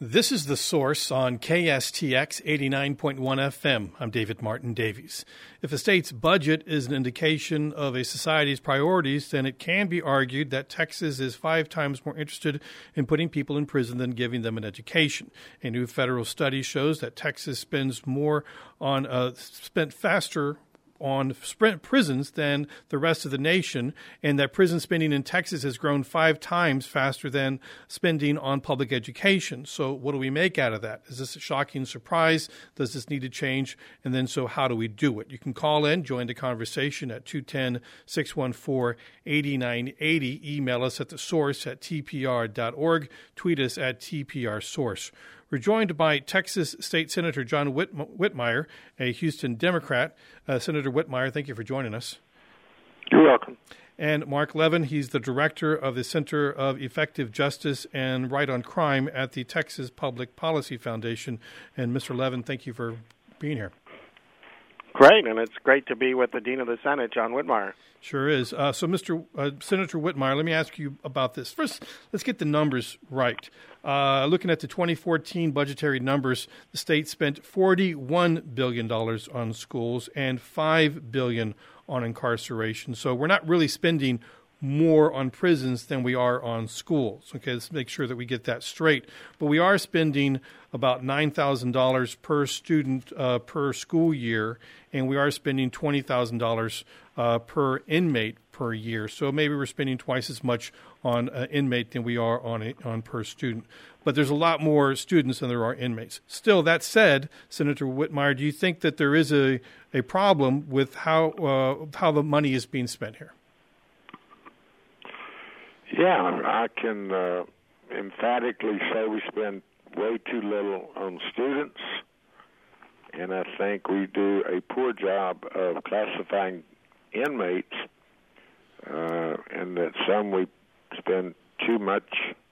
This is The Source on KSTX 89.1 FM. I'm David Martin Davies. If a state's budget is an indication of a society's priorities, then it can be argued that Texas is 5 times more interested in putting people in prison than giving them an education. A new federal study shows that Texas spent faster on prisons than the rest of the nation, and that prison spending in Texas has grown 5 times faster than spending on public education. So what do we make out of that? Is this a shocking surprise? Does this need to change? And then so how do we do it? You can call in, join the conversation at 210-614-8980. Email us at thesource@tpr.org. Tweet us at TPRSource. We're joined by Texas State Senator John Whitmire, a Houston Democrat. Senator Whitmire, thank you for joining us. You're welcome. And Mark Levin, he's the director of the Center of Effective Justice and Right on Crime at the Texas Public Policy Foundation. And Mr. Levin, thank you for being here. Great, and it's great to be with the Dean of the Senate, John Whitmire. Sure is. So, Mr. Senator Whitmire, let me ask you about this. First, let's get the numbers right. Looking at the 2014 budgetary numbers, the state spent $41 billion on schools and $5 billion on incarceration. So we're not really spending more on prisons than we are on schools. Okay, let's make sure that we get that straight. But we are spending about $9,000 per student per school year, and we are spending $20,000 per inmate per year. So maybe we're spending twice as much on an inmate than we are on per student. But there's a lot more students than there are inmates. Still, that said, Senator Whitmire, do you think that there is a problem with how the money is being spent here? Yeah, I can emphatically say we spend way too little on students, and I think we do a poor job of classifying inmates, and that some we spend too much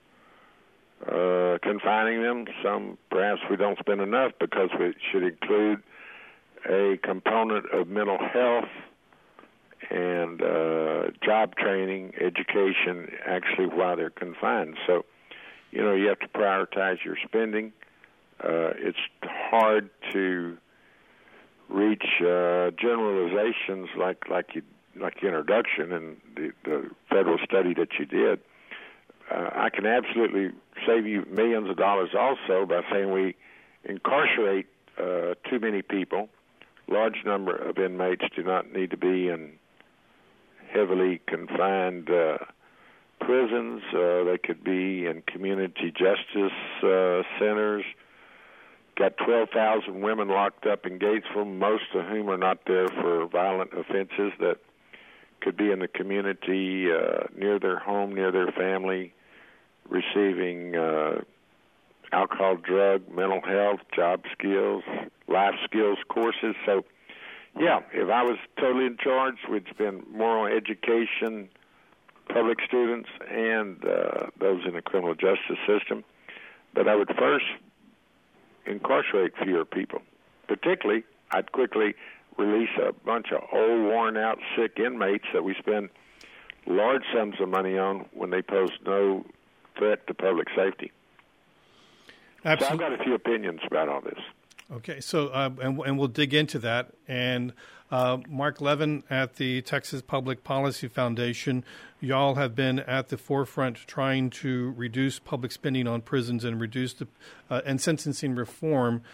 confining them. Some perhaps we don't spend enough because we should include a component of mental health and job training, education, actually while they're confined. So, you have to prioritize your spending. It's hard to reach generalizations like introduction and the federal study that you did. I can absolutely save you millions of dollars also by saying we incarcerate too many people. Large number of inmates do not need to be in heavily confined prisons. They could be in community justice centers. Got 12,000 women locked up in Gatesville, most of whom are not there for violent offenses, that could be in the community near their home, near their family, receiving alcohol, drug, mental health, job skills, life skills courses. So, yeah, if I was totally in charge, we'd spend more on education, public students, and those in the criminal justice system. But I would first incarcerate fewer people. Particularly, I'd quickly release a bunch of old, worn-out, sick inmates that we spend large sums of money on when they pose no threat to public safety. Absolutely. So I've got a few opinions about all this. Okay, so and we'll dig into that. And Mark Levin at the Texas Public Policy Foundation, y'all have been at the forefront trying to reduce public spending on prisons and reduce and sentencing reform.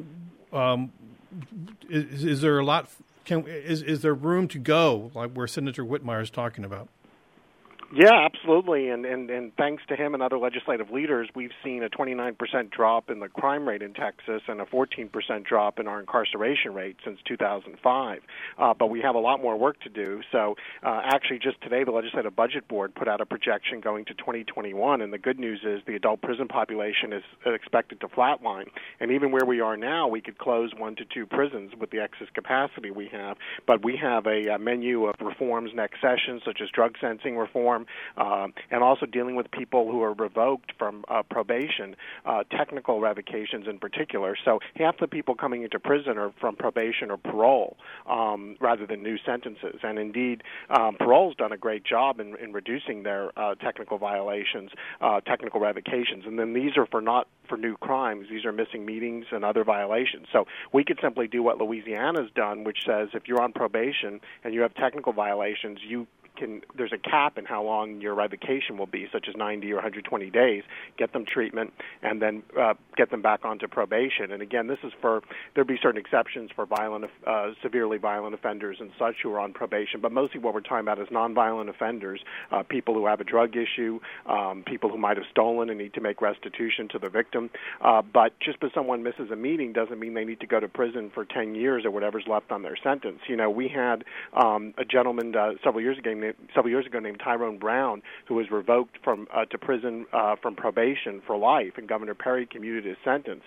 Is there a lot? Is there room to go, like where Senator Whitmire is talking about? Yeah, absolutely, and thanks to him and other legislative leaders, we've seen a 29% drop in the crime rate in Texas and a 14% drop in our incarceration rate since 2005. But we have a lot more work to do. So actually just today, the Legislative Budget Board put out a projection going to 2021, and the good news is the adult prison population is expected to flatline. And even where we are now, we could close 1 to 2 prisons with the excess capacity we have. But we have a menu of reforms next session, such as drug sentencing reform, reform, and also dealing with people who are revoked from probation, technical revocations in particular. So half the people coming into prison are from probation or parole rather than new sentences. And indeed, parole's done a great job in reducing their technical violations, technical revocations. And then these are not for new crimes. These are missing meetings and other violations. So we could simply do what Louisiana's done, which says if you're on probation and you have technical violations, there's a cap in how long your revocation will be, such as 90 or 120 days. Get them treatment and then get them back onto probation. And again, there'd be certain exceptions for severely violent offenders and such who are on probation. But mostly what we're talking about is nonviolent offenders, people who have a drug issue, people who might have stolen and need to make restitution to the victim. But just because someone misses a meeting doesn't mean they need to go to prison for 10 years or whatever's left on their sentence. We had a gentleman several years ago named Tyrone Brown, who was revoked to prison from probation for life, and Governor Perry commuted his sentence.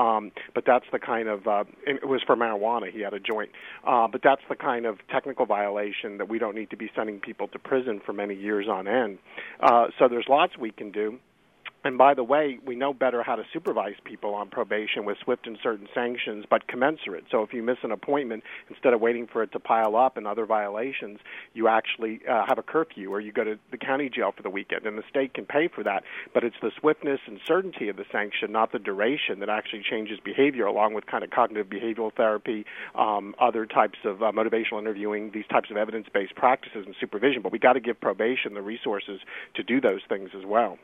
But that's the kind of it was for marijuana. He had a joint. But that's the kind of technical violation that we don't need to be sending people to prison for many years on end. So there's lots we can do. And by the way, we know better how to supervise people on probation with swift and certain sanctions, but commensurate. So if you miss an appointment, instead of waiting for it to pile up and other violations, you actually have a curfew, or you go to the county jail for the weekend, and the state can pay for that. But it's the swiftness and certainty of the sanction, not the duration, that actually changes behavior, along with kind of cognitive behavioral therapy, other types of motivational interviewing, these types of evidence-based practices and supervision. But we got to give probation the resources to do those things as well.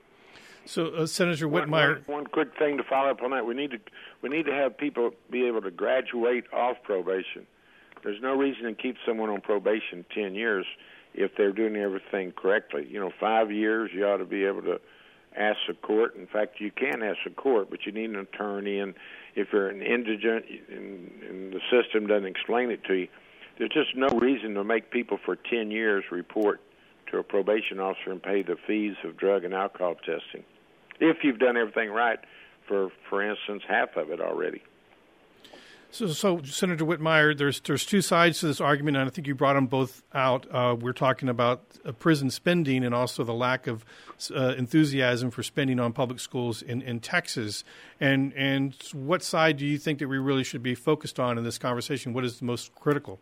So, Senator Whitmire, one quick thing to follow up on that: we need to have people be able to graduate off probation. There's no reason to keep someone on probation 10 years if they're doing everything correctly. 5 years, you ought to be able to ask the court. In fact, you can ask the court, but you need an attorney. And if you're an indigent and the system doesn't explain it to you, there's just no reason to make people for 10 years report to a probation officer and pay the fees of drug and alcohol testing, if you've done everything right for instance, half of it already. So Senator Whitmire, there's two sides to this argument, and I think you brought them both out. We're talking about prison spending and also the lack of enthusiasm for spending on public schools in Texas. And what side do you think that we really should be focused on in this conversation? What is the most critical?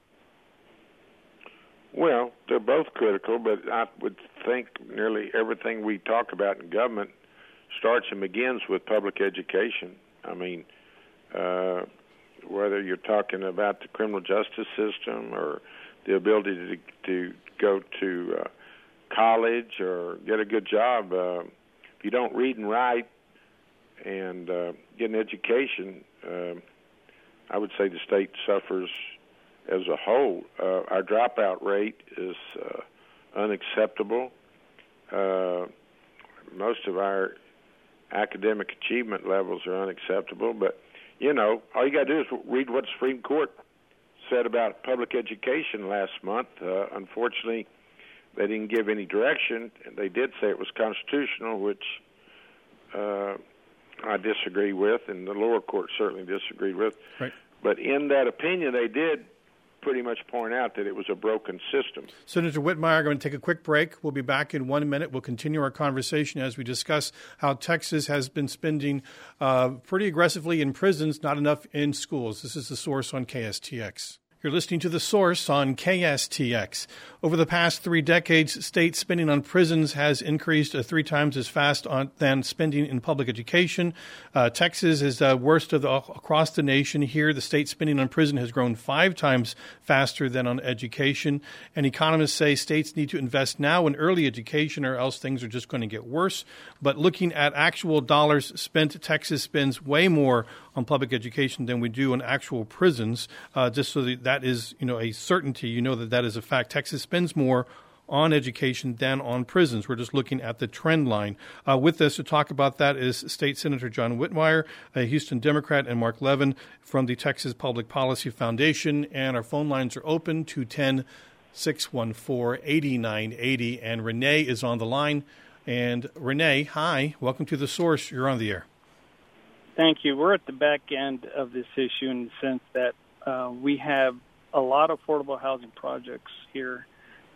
Well, they're both critical, but I would think nearly everything we talk about in government starts and begins with public education. I mean, whether you're talking about the criminal justice system or the ability to go to college or get a good job, if you don't read and write and get an education, I would say the state suffers as a whole. Our dropout rate is unacceptable. Most of our academic achievement levels are unacceptable, but all you got to do is read what the Supreme Court said about public education last month. Unfortunately, they didn't give any direction, and they did say it was constitutional, which I disagree with, and the lower court certainly disagreed with. Right. But in that opinion, they did pretty much point out that it was a broken system. Senator Whitmire, I'm going to take a quick break. We'll be back in 1 minute. We'll continue our conversation as we discuss how Texas has been spending pretty aggressively in prisons, not enough in schools. This is The Source on KSTX. You're listening to The Source on KSTX. Over the past 3 decades, state spending on prisons has increased 3 times as fast than spending in public education. Texas is worst across the nation. Here, the state spending on prison has grown 5 times faster than on education. And economists say states need to invest now in early education or else things are just going to get worse. But looking at actual dollars spent, Texas spends way more on public education than we do on actual prisons, just so that is, a certainty. That is a fact. Texas spends more on education than on prisons. We're just looking at the trend line. With us to talk about that is State Senator John Whitmire, a Houston Democrat, and Mark Levin from the Texas Public Policy Foundation. And our phone lines are open, 210-614-8980. And Renee is on the line. And Renee, hi. Welcome to The Source. You're on the air. Thank you. We're at the back end of this issue in the sense that we have a lot of affordable housing projects here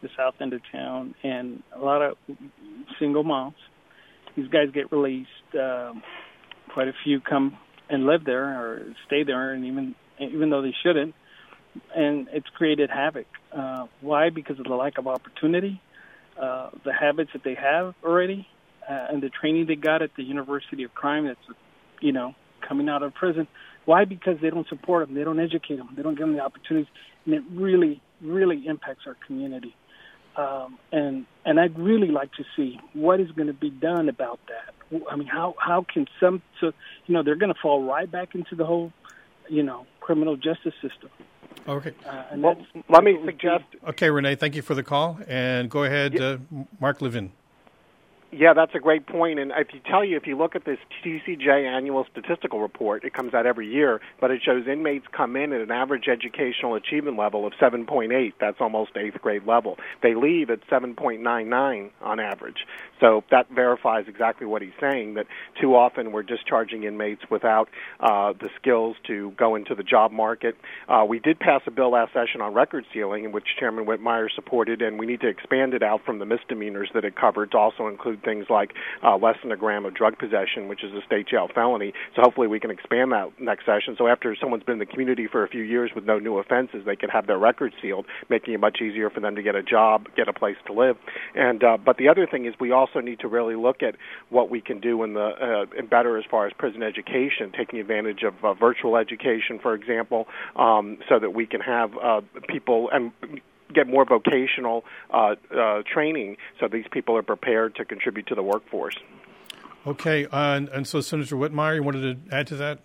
the south end of town, and a lot of single moms. These guys get released. Quite a few come and live there or stay there, and even though they shouldn't, and it's created havoc. Why? Because of the lack of opportunity, the habits that they have already, and the training they got at the University of Crime that's, coming out of prison. Why? Because they don't support them. They don't educate them. They don't give them the opportunities. And it really, really impacts our community. And I'd really like to see what is going to be done about that. I mean, how can they're going to fall right back into the whole, criminal justice system. Okay. Let me suggest. Okay, Renee, thank you for the call. And go ahead, Mark Levin. Yeah, that's a great point. And if you look at this TCJ annual statistical report, it comes out every year, but it shows inmates come in at an average educational achievement level of 7.8. That's almost 8th grade level. They leave at 7.99 on average. So that verifies exactly what he's saying, that too often we're discharging inmates without the skills to go into the job market. We did pass a bill last session on record sealing, in which Chairman Whitmire supported, and we need to expand it out from the misdemeanors that it covered to also include things like less than a gram of drug possession, which is a state jail felony. So hopefully we can expand that next session. So after someone's been in the community for a few years with no new offenses, they can have their records sealed, making it much easier for them to get a job, get a place to live. And but the other thing is we also need to really look at what we can do in the better as far as prison education, taking advantage of virtual education, for example, so that we can have people and get more vocational training so these people are prepared to contribute to the workforce. Okay, and so Senator Whitmire, you wanted to add to that?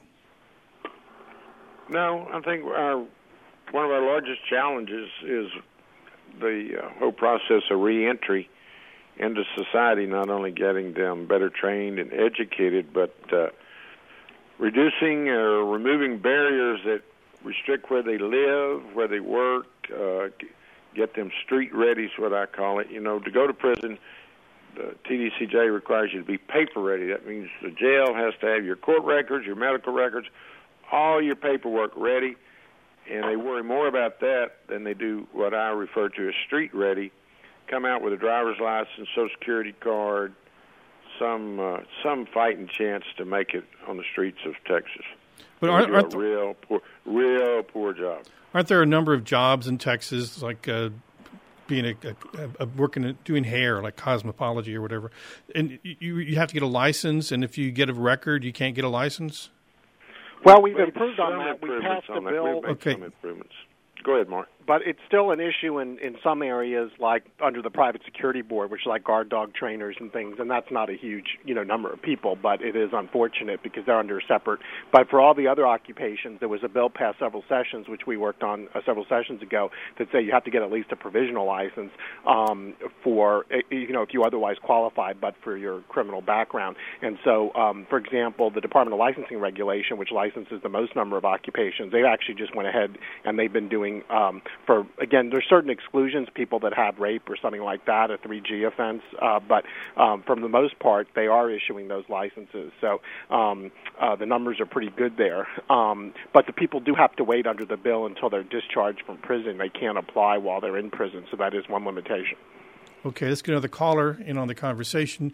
No, I think one of our largest challenges is the whole process of reentry into society, not only getting them better trained and educated, but reducing or removing barriers that restrict where they live, where they work, get them street ready is what I call it. To go to prison, the TDCJ requires you to be paper ready. That means the jail has to have your court records, your medical records, all your paperwork ready, and they worry more about that than they do what I refer to as street ready. Come out with a driver's license, Social Security card, some fighting chance to make it on the streets of Texas. But aren't a real poor job. Aren't there a number of jobs in Texas, like being doing hair, like cosmetology or whatever, and you have to get a license, and if you get a record, you can't get a license? Well, we've improved on that. We passed a bill. Okay. Some improvements. Go ahead, Mark. But it's still an issue in some areas, like under the Private Security Board, which is like guard dog trainers and things, and that's not a huge, number of people, but it is unfortunate because they're under separate. But for all the other occupations, there was a bill passed several sessions, which we worked on several sessions ago, that say you have to get at least a provisional license for, if you otherwise qualify, but for your criminal background. And so, for example, the Department of Licensing Regulation, which licenses the most number of occupations, they actually just went ahead and they've been doing there's certain exclusions, people that have rape or something like that, a 3G offense, but for the most part, they are issuing those licenses. So the numbers are pretty good there. But the people do have to wait under the bill until they're discharged from prison. They can't apply while they're in prison, so that is one limitation. Okay, let's get another caller in on the conversation,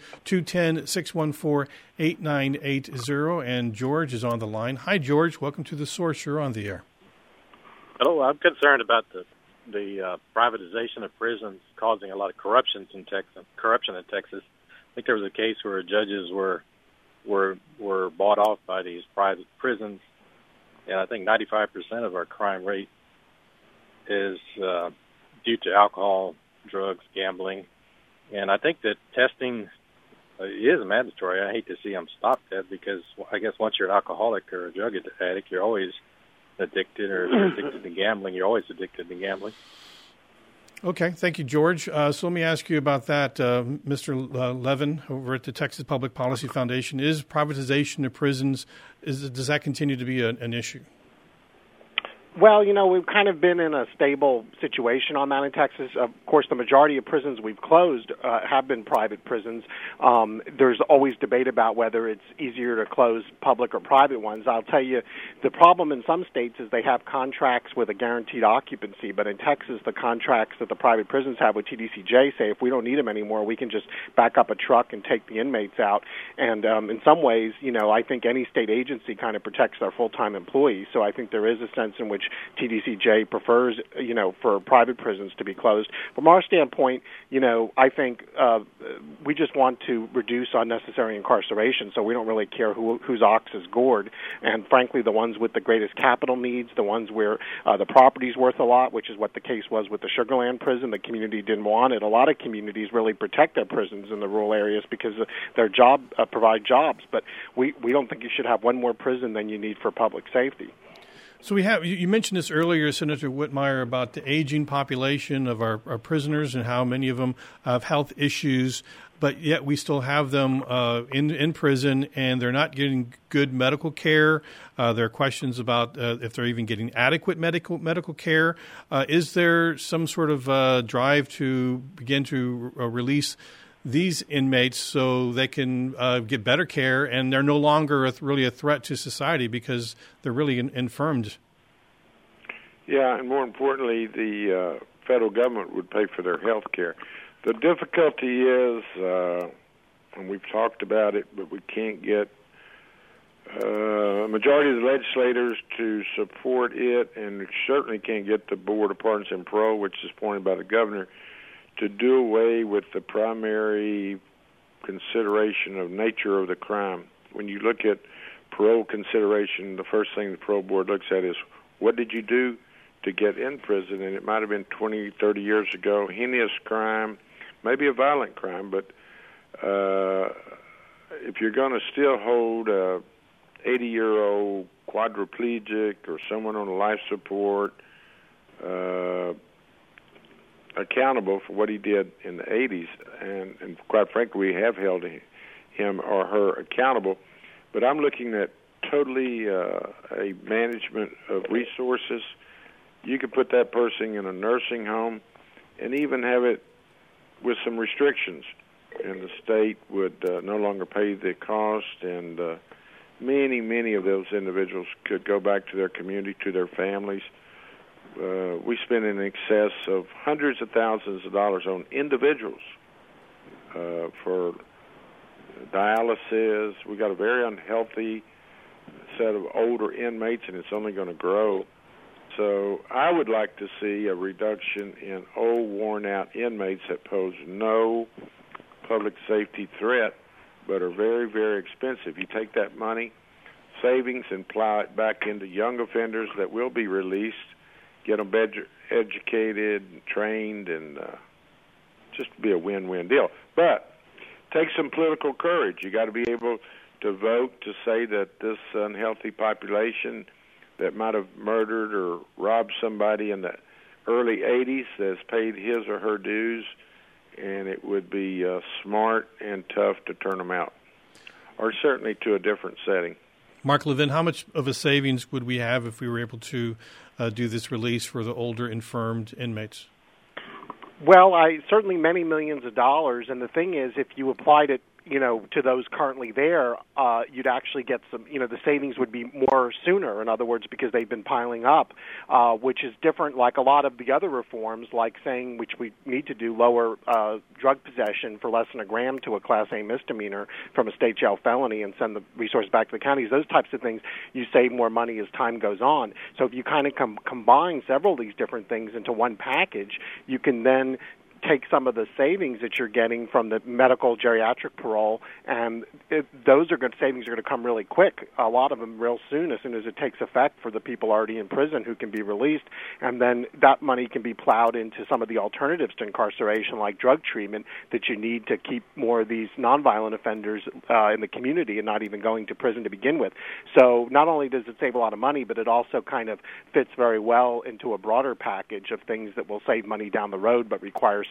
210-614-8980, and George is on the line. Hi, George. Welcome to The Source. You're on the air. Hello, I'm concerned about the privatization of prisons causing a lot of corruption in Texas. I think there was a case where judges were bought off by these private prisons, and I think 95% of our crime rate is due to alcohol, drugs, gambling, and I think that testing is mandatory. I hate to see them stop that because I guess once you're an alcoholic or a drug addict, you're always addicted, or if you're addicted to gambling, you're always addicted to gambling. Okay, thank you, George. So let me ask you about that, Mr. Levin, over at the Texas Public Policy Foundation. Is privatization of prisons, does that continue to be an issue? Well, we've kind of been in a stable situation on that in Texas. Of course, the majority of prisons we've closed have been private prisons. There's always debate about whether it's easier to close public or private ones. I'll tell you, the problem in some states is they have contracts with a guaranteed occupancy, but in Texas, the contracts that the private prisons have with TDCJ say if we don't need them anymore, we can just back up a truck and take the inmates out. And in some ways, I think any state agency kind of protects their full-time employees, so I think there is a sense in which TDCJ prefers, for private prisons to be closed. From our standpoint, I think we just want to reduce unnecessary incarceration, so we don't really care whose ox is gored. And frankly, the ones with the greatest capital needs, the ones where the property's worth a lot, which is what the case was with the Sugar Land prison, the community didn't want it. A lot of communities really protect their prisons in the rural areas because their job provide jobs. But we don't think you should have one more prison than you need for public safety. So you mentioned this earlier, Senator Whitmire, about the aging population of our prisoners and how many of them have health issues, but yet we still have them in prison and they're not getting good medical care. There are questions about if they're even getting adequate medical care. Is there some sort of drive to begin to release these inmates so they can get better care and they're no longer really a threat to society because they're really infirmed? Yeah, and more importantly, the federal government would pay for their health care. The difficulty is, and we've talked about it, but we can't get a majority of the legislators to support it, and we certainly can't get the Board of Pardons and Parole, which is appointed by the governor, to do away with the primary consideration of nature of the crime. When you look at parole consideration, the first thing the parole board looks at is, what did you do to get in prison? And it might have been 20, 30 years ago, heinous crime, maybe a violent crime, but if you're going to still hold a 80-year-old quadriplegic or someone on life support accountable for what he did in the 80s, and quite frankly, we have held him or her accountable. But I'm looking at totally a management of resources. You could put that person in a nursing home and even have it with some restrictions, and the state would no longer pay the cost, and many of those individuals could go back to their community, to their families. We spend in excess of hundreds of thousands of dollars on individuals for dialysis. We got a very unhealthy set of older inmates, and it's only going to grow. So I would like to see a reduction in old, worn-out inmates that pose no public safety threat but are very, very expensive. You take that money, savings, and plow it back into young offenders that will be released, get them educated, and trained, and just be a win-win deal. But take some political courage. You got to be able to vote to say that this unhealthy population that might have murdered or robbed somebody in the early 80s has paid his or her dues, and it would be smart and tough to turn them out, or certainly to a different setting. Mark Levin, how much of a savings would we have if we were able to do this release for the older, infirmed inmates? Well, certainly many millions of dollars, and the thing is, if you applied it, to those currently there, you'd actually get some, the savings would be more sooner, in other words, because they've been piling up, which is different, like a lot of the other reforms, like saying, which we need to do, lower drug possession for less than a gram to a Class A misdemeanor from a state jail felony and send the resource back to the counties. Those types of things, you save more money as time goes on. So if you kind of combine several of these different things into one package, you can then take some of the savings that you're getting from the medical geriatric parole, and savings are going to come really quick, a lot of them real soon as it takes effect for the people already in prison who can be released, and then that money can be plowed into some of the alternatives to incarceration, like drug treatment, that you need to keep more of these nonviolent offenders in the community and not even going to prison to begin with. So not only does it save a lot of money, but it also kind of fits very well into a broader package of things that will save money down the road but require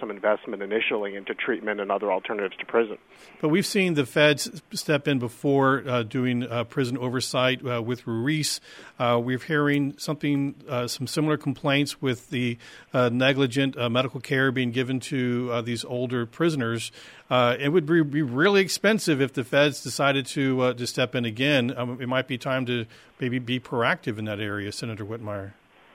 some investment initially into treatment and other alternatives to prison. But we've seen the feds step in before doing prison oversight with Ruiz. We're hearing some similar complaints with the negligent medical care being given to these older prisoners. It would be really expensive if the feds decided to step in again. It might be time to maybe be proactive in that area, Senator Whitmire.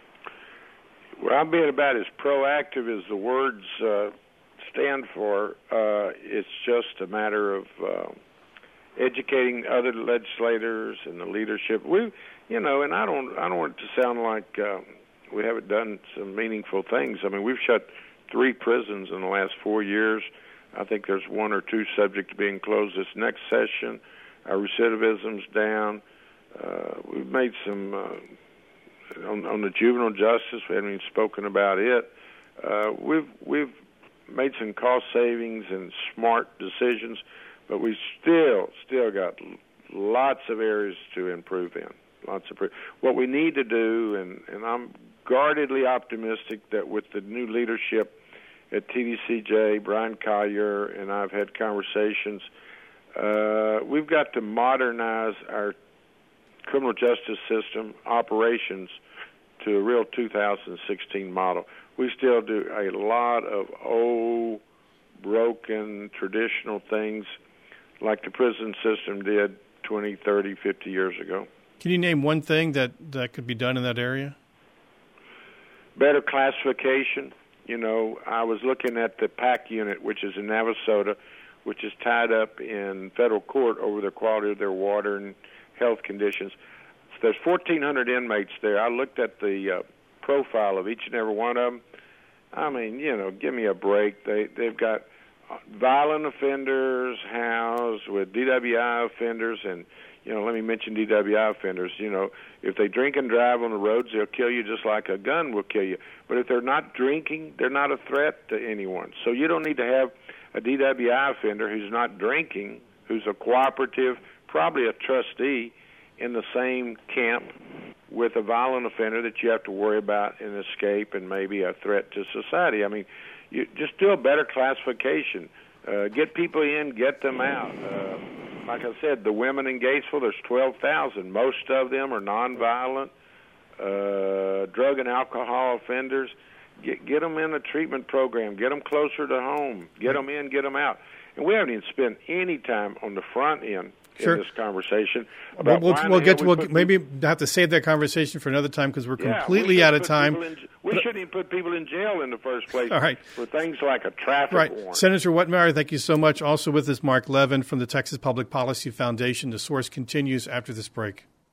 Well, I'm being about as proactive as the words stand for. It's just a matter of educating other legislators and the leadership. And I don't want it to sound like we haven't done some meaningful things. I mean, we've shut 3 prisons in the last 4 years. I think there's 1 or 2 subject to being closed this next session. Our recidivism's down. We've made some on the juvenile justice. We haven't even spoken about it. We've made some cost savings and smart decisions, but we still got lots of areas to improve in. What we need to do, and I'm guardedly optimistic that with the new leadership at TDCJ, Brian Collier, and I've had conversations, we've got to modernize our criminal justice system operations to a real 2016 model. We still do a lot of old, broken, traditional things like the prison system did 20, 30, 50 years ago. Can you name one thing that could be done in that area? Better classification. I was looking at the PAC unit, which is in Navasota, which is tied up in federal court over the quality of their water and health conditions. So there's 1,400 inmates there. I looked at the profile of each and every one of them. I mean, give me a break. They've got violent offenders housed with DWI offenders, and let me mention DWI offenders. If they drink and drive on the roads, they'll kill you just like a gun will kill you. But if they're not drinking, they're not a threat to anyone. So you don't need to have a DWI offender who's not drinking, who's a cooperative, probably a trustee, in the same camp with a violent offender that you have to worry about an escape and maybe a threat to society. I mean, you just do a better classification. Get people in, get them out. Like I said, the women in Gatesville, there's 12,000. Most of them are nonviolent, drug and alcohol offenders. Get them in a treatment program. Get them closer to home. Get them in, get them out. And we haven't even spent any time on the front end in this conversation. We'll maybe have to save that conversation for another time because we're completely out of time. We shouldn't even put people in jail in the first place for things like a traffic warrant. Senator Whitmire, thank you so much. Also with us, Mark Levin from the Texas Public Policy Foundation. The Source continues after this break.